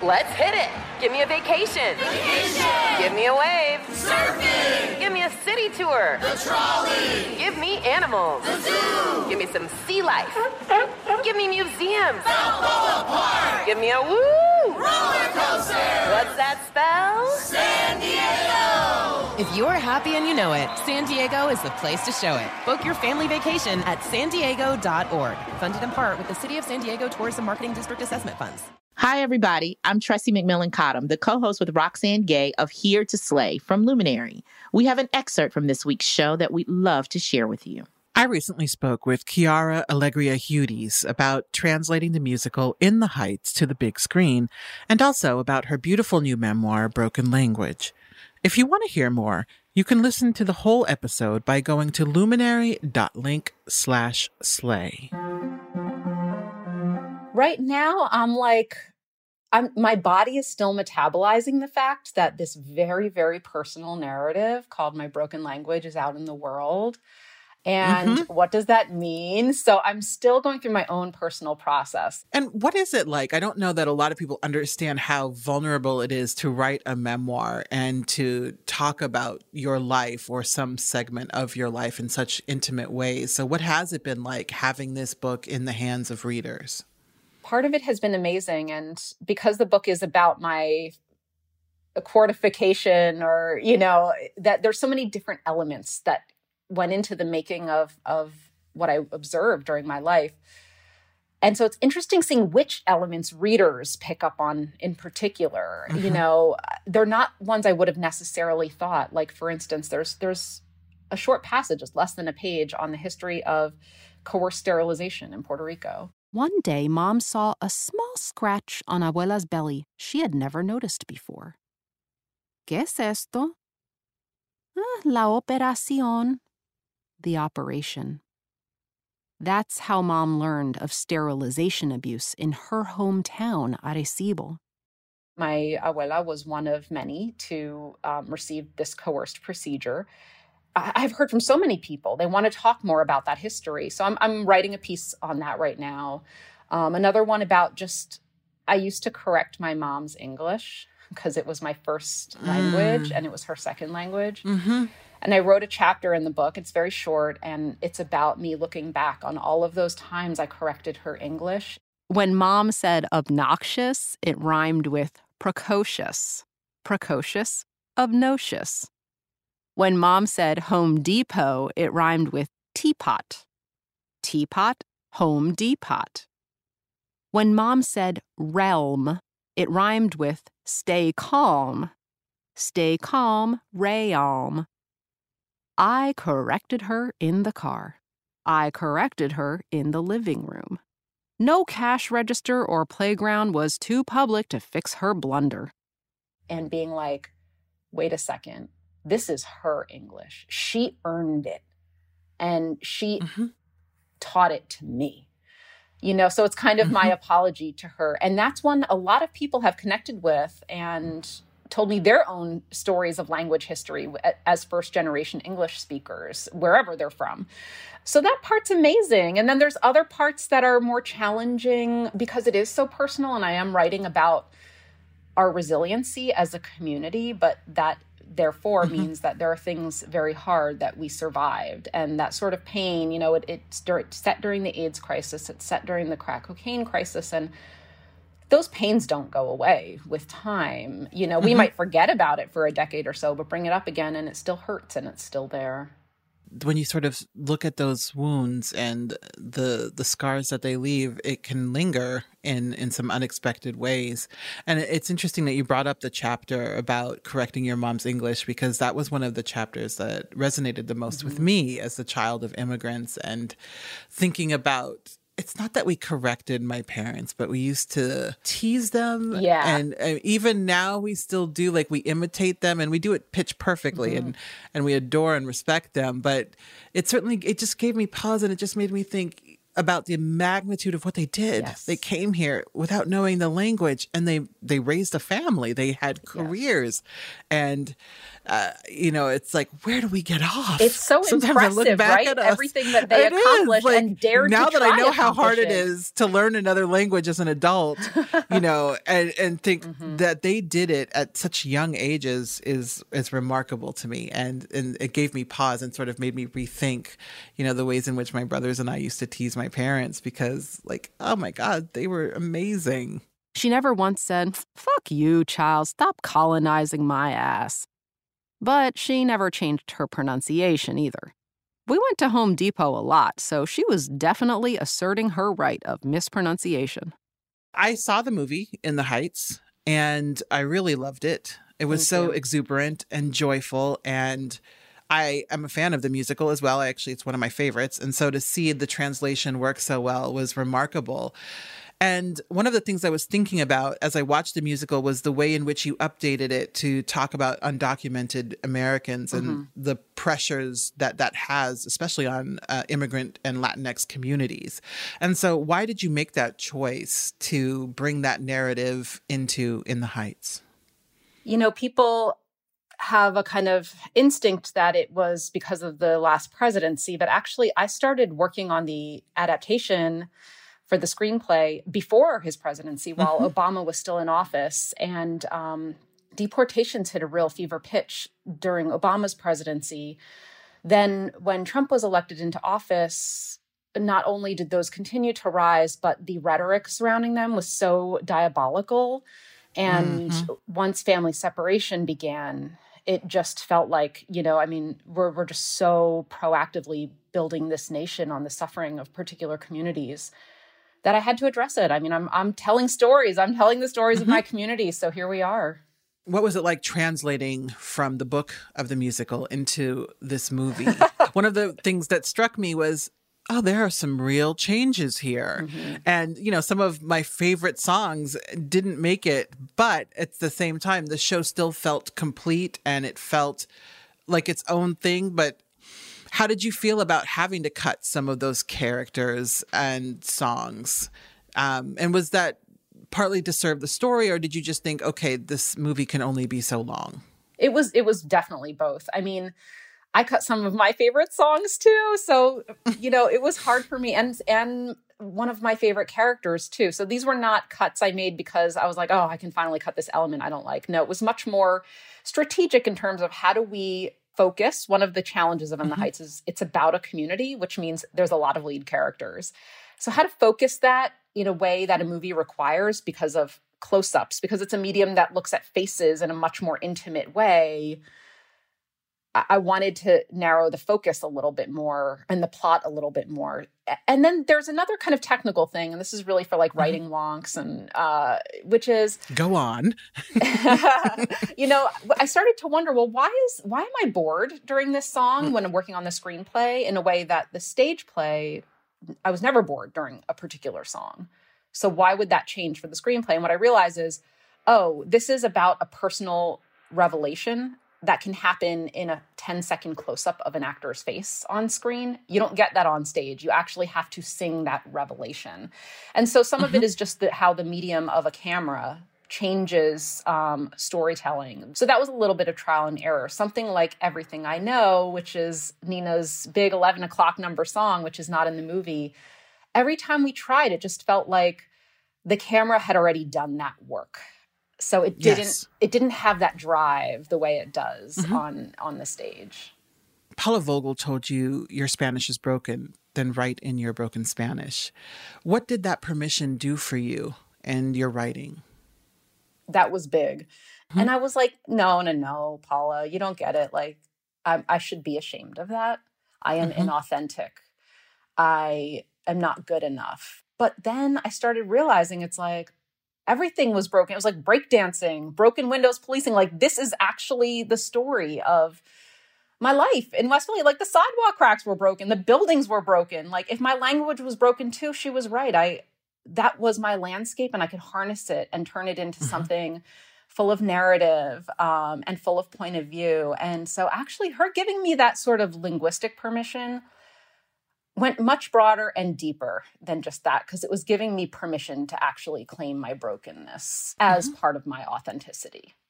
Let's hit it. Give me a vacation. Vacation! Give me a wave. Surfing! Give me a city tour. The trolley! Give me animals. The zoo! Give me some sea life. Give me museums. Balboa Park! Give me a woo! Roller coaster! What's that spell? San Diego! If you're happy and you know it, San Diego is the place to show it. Book your family vacation at sandiego.org. Funded in part with the City of San Diego Tourism Marketing District Assessment Funds. Hi, everybody. I'm Tressie McMillan Cottom, the co-host with Roxane Gay of Here to Slay from Luminary. We have an excerpt from this week's show that we'd love to share with you. I recently spoke with Chiara Allegria Hudes about translating the musical In the Heights to the big screen, and also about her beautiful new memoir, Broken Language. If you want to hear more, you can listen to the whole episode by going to luminary.link/slay. Right now, my body is still metabolizing the fact that this very, very personal narrative called My Broken Language is out in the world. And what does that mean? So I'm still going through my own personal process. And what is it like? I don't know that a lot of people understand how vulnerable it is to write a memoir and to talk about your life or some segment of your life in such intimate ways. So what has it been like having this book in the hands of readers? Part of it has been amazing. And because the book is about my cortification or, that there's so many different elements that went into the making of what I observed during my life. And so it's interesting seeing which elements readers pick up on in particular. They're not ones I would have necessarily thought. Like, for instance, there's a short passage, just less than a page, on the history of coerced sterilization in Puerto Rico. One day, Mom saw a small scratch on Abuela's belly she had never noticed before. ¿Qué es esto? La operación. The operation. That's how Mom learned of sterilization abuse in her hometown, Arecibo. My abuela was one of many to receive this coerced procedure. I've heard from so many people. They want to talk more about that history. So I'm writing a piece on that right now. Another one about I used to correct my mom's English because it was my first language and it was her second language. And I wrote a chapter in the book. It's very short, and it's about me looking back on all of those times I corrected her English. When Mom said obnoxious, it rhymed with precocious. Precocious, obnoxious. When Mom said Home Depot, it rhymed with teapot. Teapot, Home Depot. When Mom said realm, it rhymed with stay calm. Stay calm, realm. I corrected her in the car. I corrected her in the living room. No cash register or playground was too public to fix her blunder. And being like, wait a second, this is her English. She earned it. And she taught it to me. So it's kind of my apology to her. And that's one a lot of people have connected with and told me their own stories of language history as first-generation English speakers, wherever they're from. So that part's amazing. And then there's other parts that are more challenging because it is so personal, and I am writing about our resiliency as a community, but that therefore means that there are things very hard that we survived. And that sort of pain, it's set during the AIDS crisis, it's set during the crack cocaine crisis, and those pains don't go away with time. We might forget about it for a decade or so, but bring it up again and it still hurts and it's still there. When you sort of look at those wounds and the scars that they leave, it can linger in some unexpected ways. And it's interesting that you brought up the chapter about correcting your mom's English, because that was one of the chapters that resonated the most with me as a child of immigrants, and thinking about, it's not that we corrected my parents, but we used to tease them. Yeah. And even now we still do, like, we imitate them and we do it pitch perfectly and we adore and respect them. But it just gave me pause, and it just made me think about the magnitude of what they did. Yes. They came here without knowing the language, and they raised a family. They had careers. And it's like, where do we get off? It's so Sometimes I look impressive, back right? at us. Everything that they It is, accomplished like, and dared now to that I try know how hard it accomplishing. is to learn another language as an adult, and think that they did it at such young ages is remarkable to me. And it gave me pause and sort of made me rethink, the ways in which my brothers and I used to tease my parents, because like, oh my God, they were amazing. She never once said, "Fuck you, child, stop colonizing my ass." But she never changed her pronunciation either. We went to Home Depot a lot, so she was definitely asserting her right of mispronunciation. I saw the movie In the Heights, and I really loved it. It was so exuberant and joyful, and I am a fan of the musical as well. It's one of my favorites. And so to see the translation work so well was remarkable. And one of the things I was thinking about as I watched the musical was the way in which you updated it to talk about undocumented Americans and the pressures that has, especially on immigrant and Latinx communities. And so why did you make that choice to bring that narrative into In the Heights? People have a kind of instinct that it was because of the last presidency, but actually I started working on the adaptation for the screenplay before his presidency, while Obama was still in office. And deportations hit a real fever pitch during Obama's presidency. Then when Trump was elected into office, not only did those continue to rise, but the rhetoric surrounding them was so diabolical. And once family separation began, it just felt like, we're just so proactively building this nation on the suffering of particular communities that I had to address it. I'm telling stories. I'm telling the stories of my community. So here we are. What was it like translating from the book of the musical into this movie? One of the things that struck me was, there are some real changes here. And, some of my favorite songs didn't make it, but at the same time, the show still felt complete and it felt like its own thing. But how did you feel about having to cut some of those characters and songs? And was that partly to serve the story, or did you just think, okay, this movie can only be so long? It was definitely both. I cut some of my favorite songs too. So, it was hard for me and one of my favorite characters too. So these were not cuts I made because I was like, I can finally cut this element I don't like. No, it was much more strategic in terms of how do we focus. One of the challenges of In the Heights is it's about a community, which means there's a lot of lead characters. So how to focus that in a way that a movie requires because of close-ups, because it's a medium that looks at faces in a much more intimate way. I wanted to narrow the focus a little bit more and the plot a little bit more. And then there's another kind of technical thing, and this is really for like writing wonks, and which is go on. I started to wonder, well, why am I bored during this song when I'm working on the screenplay in a way that the stage play, I was never bored during a particular song. So why would that change for the screenplay? And what I realized is, this is about a personal revelation that can happen in a 10-second close-up of an actor's face on screen. You don't get that on stage. You actually have to sing that revelation. And so some of it is just how the medium of a camera changes storytelling. So that was a little bit of trial and error. Something like Everything I Know, which is Nina's big 11 o'clock number song, which is not in the movie. Every time we tried, it just felt like the camera had already done that work. So it didn't have that drive the way it does on the stage. Paula Vogel told you your Spanish is broken, then write in your broken Spanish. What did that permission do for you and your writing? That was big. And I was like, no, Paula, you don't get it. Like, I should be ashamed of that. I am inauthentic. I am not good enough. But then I started realizing it's like, everything was broken. It was like breakdancing, broken windows, policing. Like, this is actually the story of my life in West Philly. Like, the sidewalk cracks were broken. The buildings were broken. Like, if my language was broken too, she was right. That was my landscape, and I could harness it and turn it into something full of narrative and full of point of view. And so actually her giving me that sort of linguistic permission went much broader and deeper than just that, because it was giving me permission to actually claim my brokenness as part of my authenticity.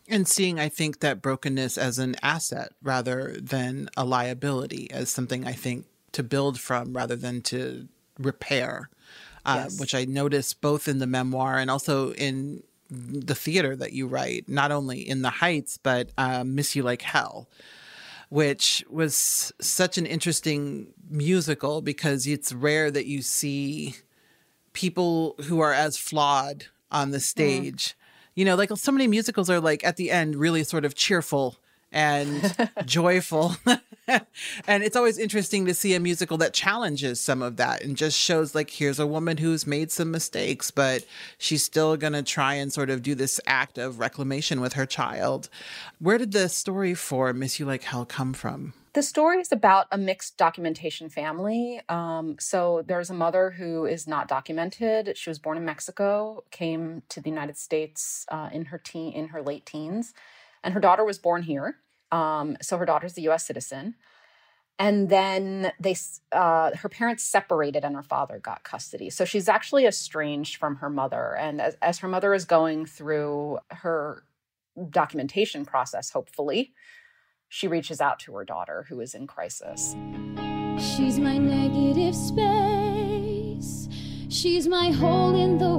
And seeing, I think, that brokenness as an asset rather than a liability, as something I think to build from rather than to repair, Yes. which I noticed both in the memoir and also in the theater that you write, not only in The Heights, but Miss You Like Hell, which was such an interesting musical because it's rare that you see people who are as flawed on the stage. You know, like so many musicals are like at the end really sort of cheerful and joyful. And it's always interesting to see a musical that challenges some of that and just shows like, here's a woman who's made some mistakes, but she's still going to try and sort of do this act of reclamation with her child. Where did the story for Miss You Like Hell come from? The story is about a mixed documentation family. So there's a mother who is not documented. She was born in Mexico, came to the United States in her late teens, and her daughter was born here. So her daughter's a U.S. citizen. And then her parents separated and her father got custody. So she's actually estranged from her mother. And as her mother is going through her documentation process, hopefully, she reaches out to her daughter who is in crisis. She's my negative space. She's my hole in the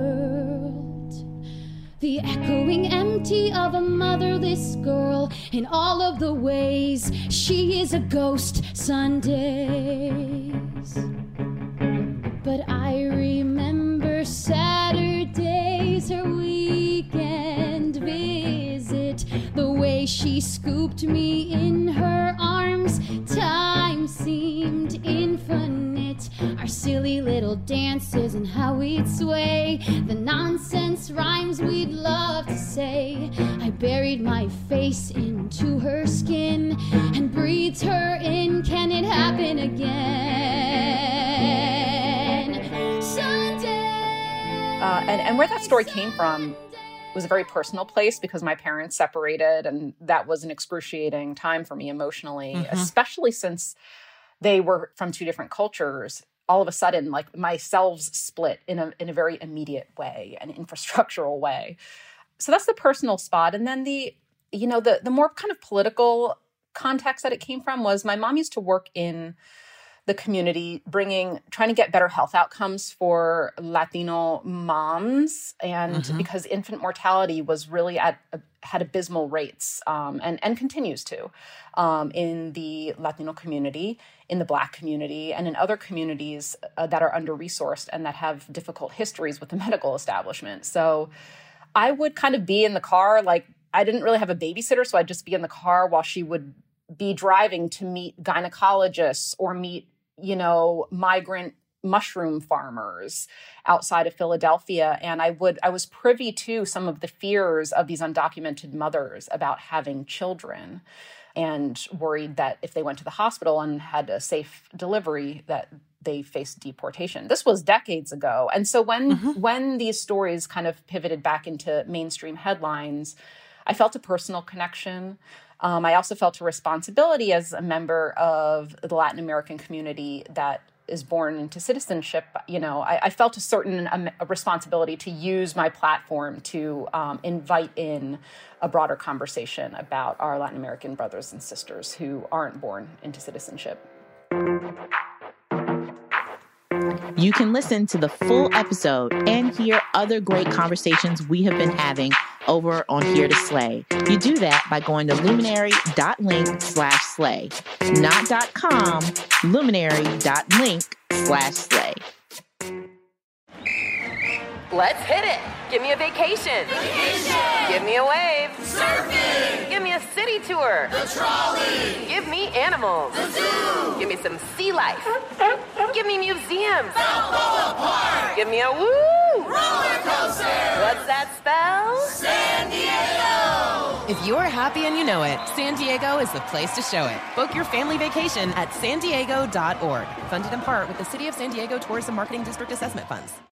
world. The echoing empty of a motherless girl in all of the ways she is a ghost Sundays. But I remember Saturdays, her weekend visit, the way she scooped me in her arms. Time seemed infinite. Our silly little dances and how we'd sway, the nonsense rhymes we'd love to say. I buried my face into her skin and breathed her in. Can it happen again? Sunday. And where that story came from was a very personal place because my parents separated, and that was an excruciating time for me emotionally, especially since they were from two different cultures. All of a sudden, like my selves split in a very immediate way, an infrastructural way. So that's the personal spot. And then the more kind of political context that it came from was my mom used to work in the community, trying to get better health outcomes for Latino moms. And because infant mortality was really had abysmal rates and continues to in the Latino community, in the Black community, and in other communities that are under-resourced and that have difficult histories with the medical establishment. So I would kind of be in the car, like I didn't really have a babysitter, so I'd just be in the car while she would be driving to meet gynecologists or meet migrant mushroom farmers outside of Philadelphia. And I was privy to some of the fears of these undocumented mothers about having children and worried that if they went to the hospital and had a safe delivery, that they faced deportation. This was decades ago. And so when these stories kind of pivoted back into mainstream headlines, I felt a personal connection. I also felt a responsibility as a member of the Latin American community that is born into citizenship. I felt a certain responsibility to use my platform to invite in a broader conversation about our Latin American brothers and sisters who aren't born into citizenship. You can listen to the full episode and hear other great conversations we have been having over on Here to Slay. You do that by going to luminary.link/slay. Not .com, luminary.link/slay. Let's hit it. Give me a vacation. Give me a wave. Surfing. Give me a city tour. The trolley. Give me animals. The zoo. Give me some sea life. Give me museums. Balboa Park. Give me a woo. Roller coaster. What's that spell? San Diego. If you're happy and you know it, San Diego is the place to show it. Book your family vacation at sandiego.org. Funded in part with the City of San Diego Tourism Marketing District Assessment Funds.